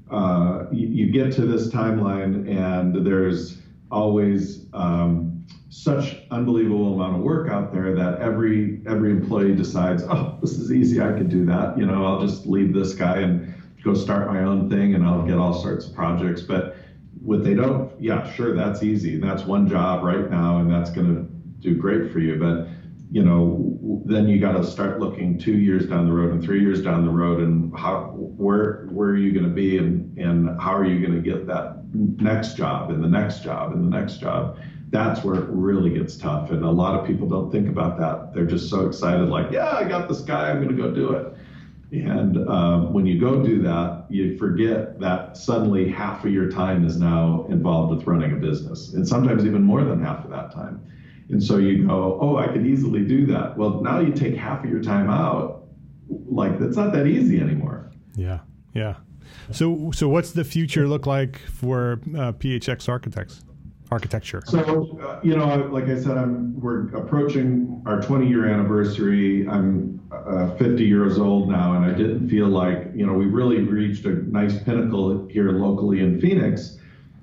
uh, you, you get to this timeline, and there's always um, such unbelievable amount of work out there that every every employee decides, oh, this is easy, I could do that. You know, I'll just leave this guy and go start my own thing, and I'll get all sorts of projects. But what they don't, yeah, sure, that's easy. That's one job right now, and that's going to do great for you. But, you know, then you got to start looking two years down the road and three years down the road, and how, where, where are you going to be, and, and how are you going to get that next job and the next job and the next job? That's where it really gets tough. And a lot of people don't think about that. They're just so excited, like, yeah, I got this guy, I'm going to go do it. And uh, when you go do that, you forget that suddenly half of your time is now involved with running a business, and sometimes even more than half of that time. And so you go, oh, I could easily do that. Well, now you take half of your time out. Like, that's not that easy anymore. Yeah, yeah. So, so what's the future look like for uh, P H X Architects? Architecture. So, uh, you know, like I said, I'm we're approaching our twenty year anniversary. I'm uh, fifty years old now, and I didn't feel like, you know, we really reached a nice pinnacle here locally in Phoenix.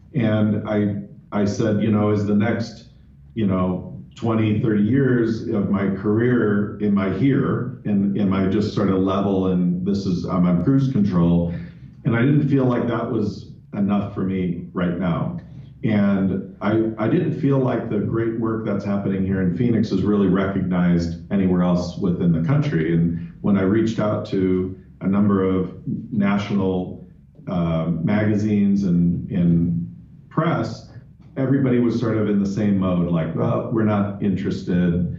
And I I said, you know, is the next, you know, twenty, thirty years of my career, am I here? And am I just sort of level, and this is, I'm on cruise control? And I didn't feel like that was enough for me right now. And I, I didn't feel like the great work that's happening here in Phoenix is really recognized anywhere else within the country. And when I reached out to a number of national uh, magazines and, and press, everybody was sort of in the same mode, like, well, we're not interested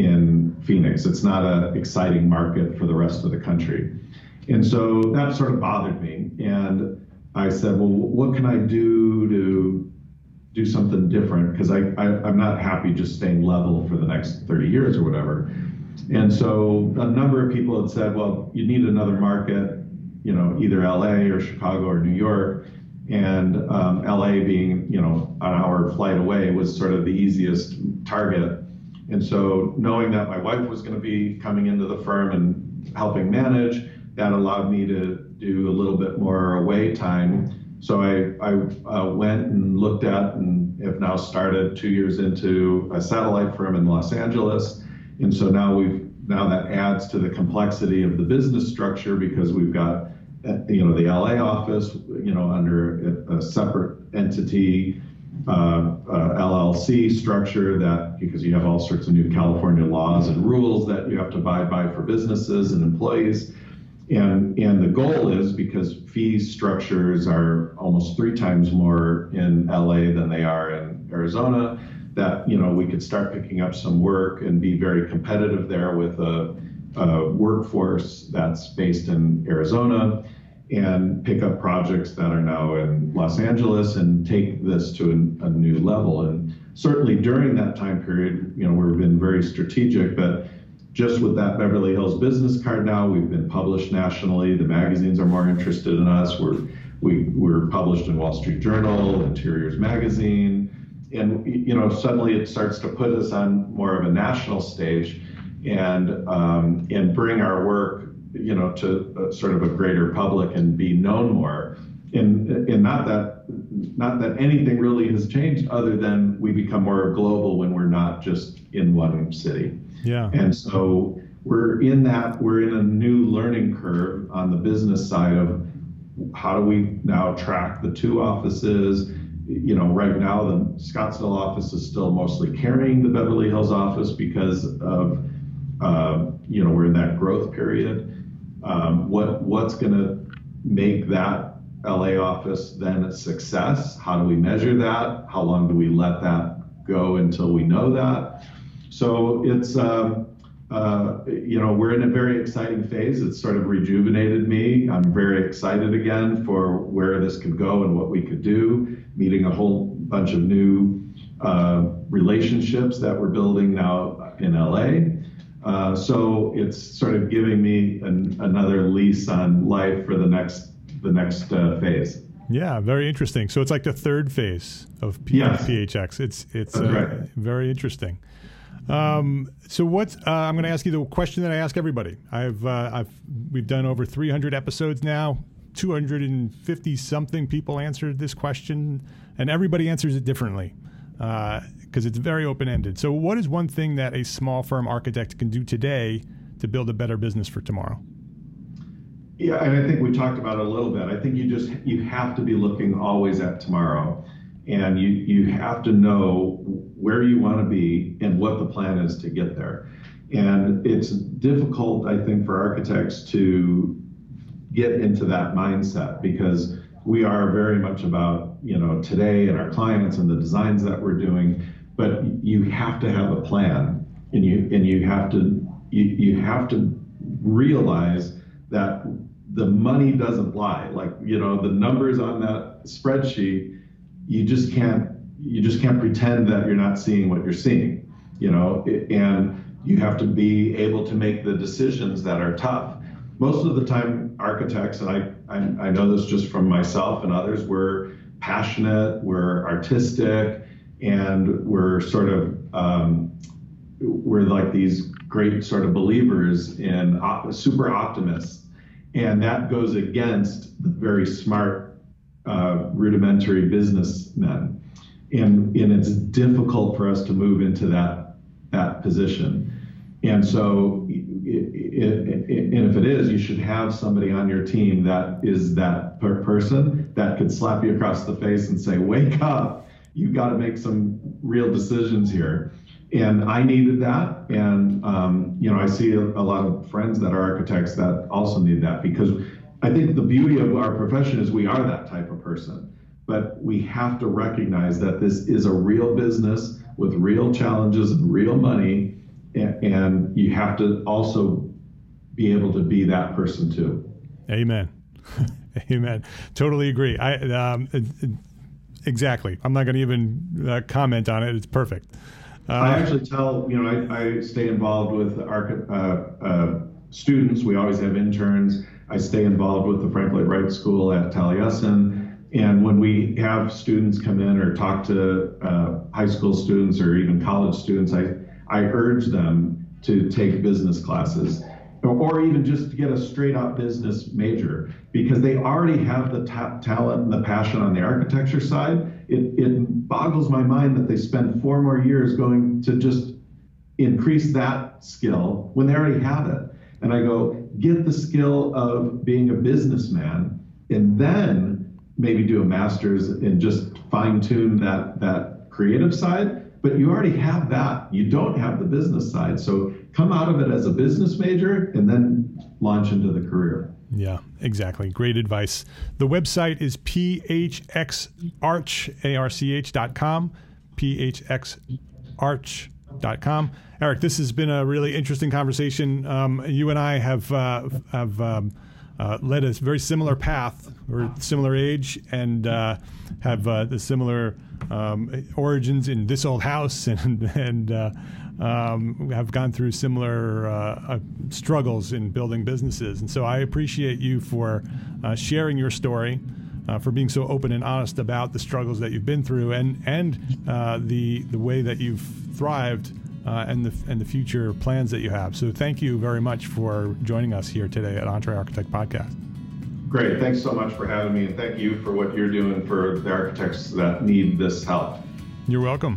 in Phoenix. It's not an exciting market for the rest of the country. And so that sort of bothered me. And I said, well, what can I do to do something different? Because I, I, I'm not happy just staying level for the next thirty years or whatever. And so a number of people had said, well, you need another market, you know, either L A or Chicago or New York. And um, L A being, you know, an hour flight away was sort of the easiest target. And so knowing that my wife was going to be coming into the firm and helping manage, that allowed me to do a little bit more away time. So I, I uh, went and looked at and have now started two years into a satellite firm in Los Angeles. And so now we've now that adds to the complexity of the business structure, because we've got you know, the L A office, you know, under a, a separate entity, uh, uh, L L C structure, that because you have all sorts of new California laws and rules that you have to abide by for businesses and employees. And, and the goal is, because fee structures are almost three times more in L A than they are in Arizona, that, you know, we could start picking up some work and be very competitive there with a, a workforce that's based in Arizona, and pick up projects that are now in Los Angeles and take this to a, a new level. And certainly during that time period, you know, we've been very strategic, but just with that Beverly Hills business card now, we've been published nationally. The magazines are more interested in us. We're, we, we're published in Wall Street Journal, Interiors Magazine, and, you know, suddenly it starts to put us on more of a national stage, and, um, and bring our work, you know, to a, sort of a greater public and be known more. And, and not that, not that anything really has changed, other than we become more global when we're not just in one city. Yeah. And so we're in that, we're in a new learning curve on the business side of how do we now track the two offices. You know, right now the Scottsdale office is still mostly carrying the Beverly Hills office because of, uh, you know, we're in that growth period. Um, what what's going to make that L A office then a success? How do we measure that? How long do we let that go until we know that? So it's, um, uh, you know, we're in a very exciting phase. It's sort of rejuvenated me. I'm very excited again for where this could go and what we could do, meeting a whole bunch of new uh, relationships that we're building now in L A. Uh, so it's sort of giving me an, another lease on life for the next the next uh, phase. Yeah, very interesting. So it's like the third phase of P- yes. P H X. It's it's uh, right. very interesting. Um, so what uh, I'm going to ask you the question that I ask everybody. I've uh, I've we've done over three hundred episodes now. two hundred fifty something people answered this question, and everybody answers it differently. Uh, because it's very open-ended. So what is one thing that a small firm architect can do today to build a better business for tomorrow? Yeah, and I think we talked about it a little bit. I think you just, you have to be looking always at tomorrow, and you, you have to know where you want to be and what the plan is to get there. And it's difficult, I think, for architects to get into that mindset, because we are very much about, you know, today and our clients and the designs that we're doing. But you have to have a plan, and you and you have to you, you have to realize that the money doesn't lie. Like, you know, the numbers on that spreadsheet, you just can't you just can't pretend that you're not seeing what you're seeing. You know, and you have to be able to make the decisions that are tough. Most of the time, architects, and I I, I know this just from myself and others, we're passionate, we're artistic, and we're sort of, um, we're like these great sort of believers in op- super optimists. And that goes against the very smart, uh, rudimentary businessmen. And, and it's difficult for us to move into that, that position. And so, it, it, it, and if it is, you should have somebody on your team that is that per- person that could slap you across the face and say, wake up. You've got to make some real decisions here. And I needed that. And, um, you know, I see a, a lot of friends that are architects that also need that, because I think the beauty of our profession is we are that type of person. But we have to recognize that this is a real business with real challenges and real money. And, and you have to also be able to be that person too. Amen. Amen. Totally agree. I, um, it, it, Exactly. I'm not going to even uh, comment on it. It's perfect. Uh, I actually tell, you know, I, I stay involved with arch- uh, uh, students. We always have interns. I stay involved with the Frank Lloyd Wright School at Taliesin. And when we have students come in or talk to uh, high school students or even college students, I, I urge them to take business classes, or even just to get a straight up business major, because they already have the ta- talent and the passion on the architecture side. It, it boggles my mind that they spend four more years going to just increase that skill when they already have it. And I go, get the skill of being a businessman, and then maybe do a master's and just fine tune that, that creative side. But you already have that. You don't have the business side. So come out of it as a business major and then launch into the career. Yeah, exactly. Great advice. The website is p h x arch, A R C H dot com, p h x arch dot com. Eric, this has been a really interesting conversation. Um, you and I have uh, have um, uh, led a very similar path. We're similar age and uh, have uh, the similar um, origins in this old house, and and uh, um, have gone through similar uh, uh, struggles in building businesses. And so I appreciate you for uh, sharing your story, uh, for being so open and honest about the struggles that you've been through, and and uh, the the way that you've thrived. Uh, and the and the future plans that you have. So thank you very much for joining us here today at EntreArchitect Podcast. Great. Thanks so much for having me, and thank you for what you're doing for the architects that need this help. You're welcome.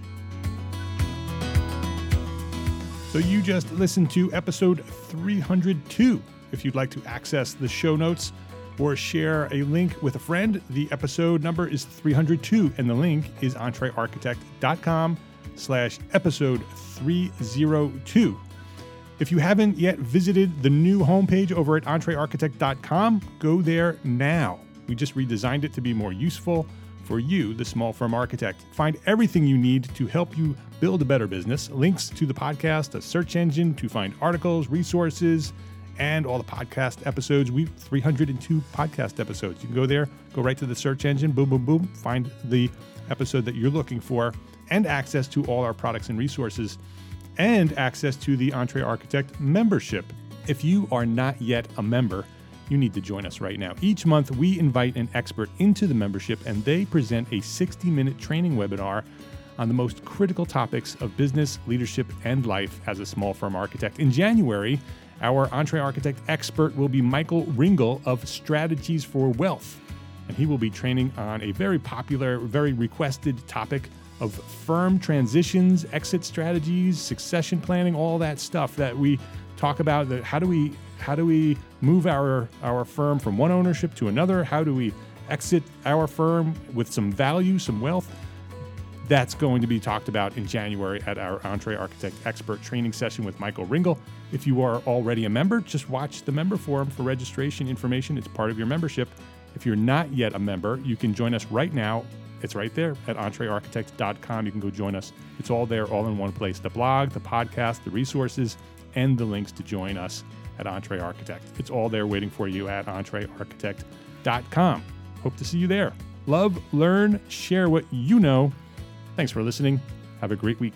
So you just listened to episode three hundred two. If you'd like to access the show notes or share a link with a friend, the episode number is three hundred two, and the link is entrearchitect dot com slash episode three oh two. If you haven't yet visited the new homepage over at entrearchitect dot com, go there now. We just redesigned it to be more useful for you, the small firm architect. Find everything you need to help you build a better business, links to the podcast, a search engine to find articles, resources, and all the podcast episodes. We've three hundred two podcast episodes. You can go there, go right to the search engine, boom, boom, boom, find the episode that you're looking for, and access to all our products and resources, and access to the EntreArchitect membership. If you are not yet a member, you need to join us right now. Each month, we invite an expert into the membership, and they present a sixty-minute training webinar on the most critical topics of business, leadership, and life as a small firm architect. In January, our EntreArchitect expert will be Michael Ringle of Strategies for Wealth, and he will be training on a very popular, very requested topic of firm transitions, exit strategies, succession planning, all that stuff that we talk about. That how do we how do we move our our firm from one ownership to another? How do we exit our firm with some value, some wealth? That's going to be talked about in January at our EntreArchitect expert training session with Michael Ringle. If you are already a member, just watch the member forum for registration information. It's part of your membership. If you're not yet a member, you can join us right now. It's right there at entrearchitect dot com. You can go join us. It's all there, all in one place. The blog, the podcast, the resources, and the links to join us at EntreArchitect. It's all there waiting for you at entrearchitect dot com. Hope to see you there. Love, learn, share what you know. Thanks for listening. Have a great week.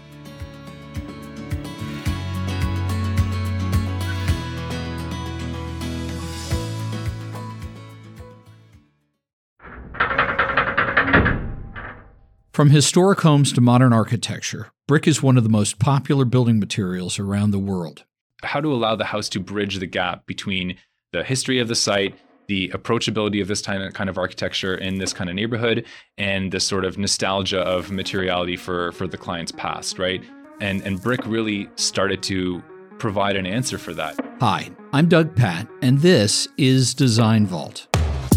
From historic homes to modern architecture, brick is one of the most popular building materials around the world. How to allow the house to bridge the gap between the history of the site, the approachability of this kind of architecture in this kind of neighborhood, and the sort of nostalgia of materiality for, for the client's past, right? And, and brick really started to provide an answer for that. Hi, I'm Doug Patt, and this is Design Vault.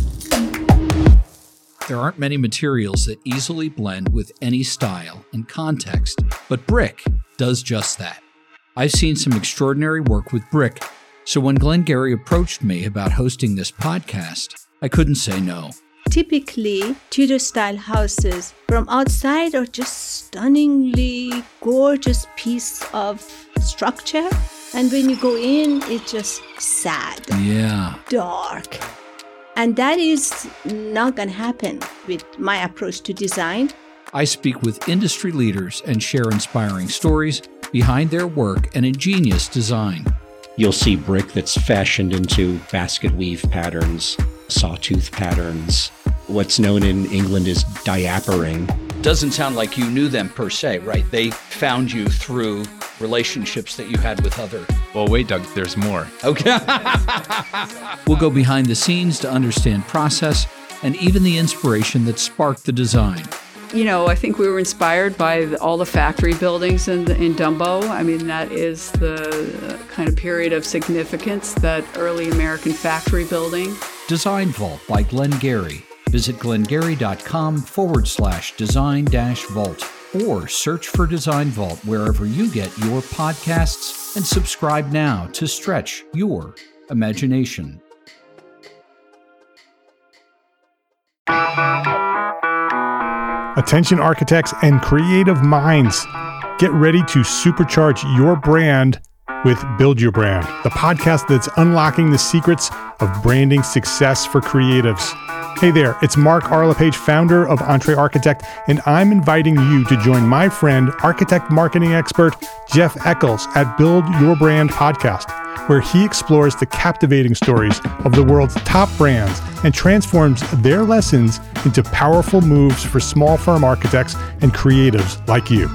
There aren't many materials that easily blend with any style and context, but brick does just that. I've seen some extraordinary work with brick, so when Glenn Gary approached me about hosting this podcast, I couldn't say no. Typically, Tudor-style houses from outside are just stunningly gorgeous piece of structure, and when you go in, it's just sad, yeah, dark. And that is not going to happen with my approach to design. I speak with industry leaders and share inspiring stories behind their work and ingenious design. You'll see brick that's fashioned into basket weave patterns, sawtooth patterns, what's known in England as diapering. Doesn't sound like you knew them per se, right? They found you through relationships that you had with other... Well, wait, Doug, there's more. Okay. We'll go behind the scenes to understand process and even the inspiration that sparked the design. You know, I think we were inspired by the, all the factory buildings in, in Dumbo. I mean, that is the kind of period of significance, that early American factory building. Design Vault by Glengarry. Visit glengarry.com forward slash design dash vault or search for Design Vault wherever you get your podcasts and subscribe now to stretch your imagination. Attention architects and creative minds, get ready to supercharge your brand with Build Your Brand, the podcast that's unlocking the secrets of branding success for creatives. Hey there, it's Mark Arlepage, founder of Entre Architect, and I'm inviting you to join my friend, architect marketing expert Jeff Eccles at Build Your Brand podcast, where he explores the captivating stories of the world's top brands and transforms their lessons into powerful moves for small firm architects and creatives like you.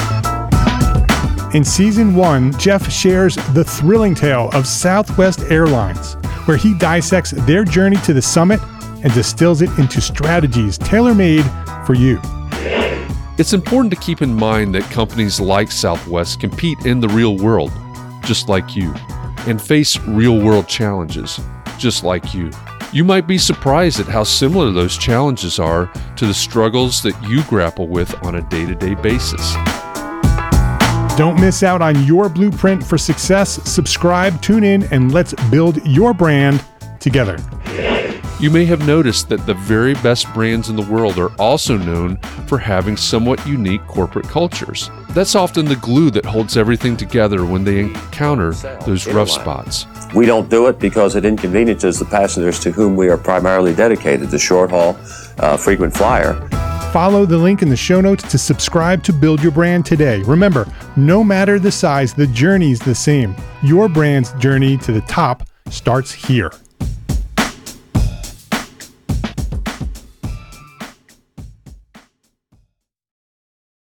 In season one, Jeff shares the thrilling tale of Southwest Airlines, where he dissects their journey to the summit and distills it into strategies tailor-made for you. It's important to keep in mind that companies like Southwest compete in the real world, just like you, and face real-world challenges, just like you. You might be surprised at how similar those challenges are to the struggles that you grapple with on a day-to-day basis. Don't miss out on your blueprint for success. Subscribe, tune in, and let's build your brand together. You may have noticed that the very best brands in the world are also known for having somewhat unique corporate cultures. That's often the glue that holds everything together when they encounter those rough spots. We don't do it because it inconveniences the passengers to whom we are primarily dedicated, the short haul, uh, frequent flyer. Follow the link in the show notes to subscribe to Build Your Brand today. Remember, no matter the size, the journey's the same. Your brand's journey to the top starts here.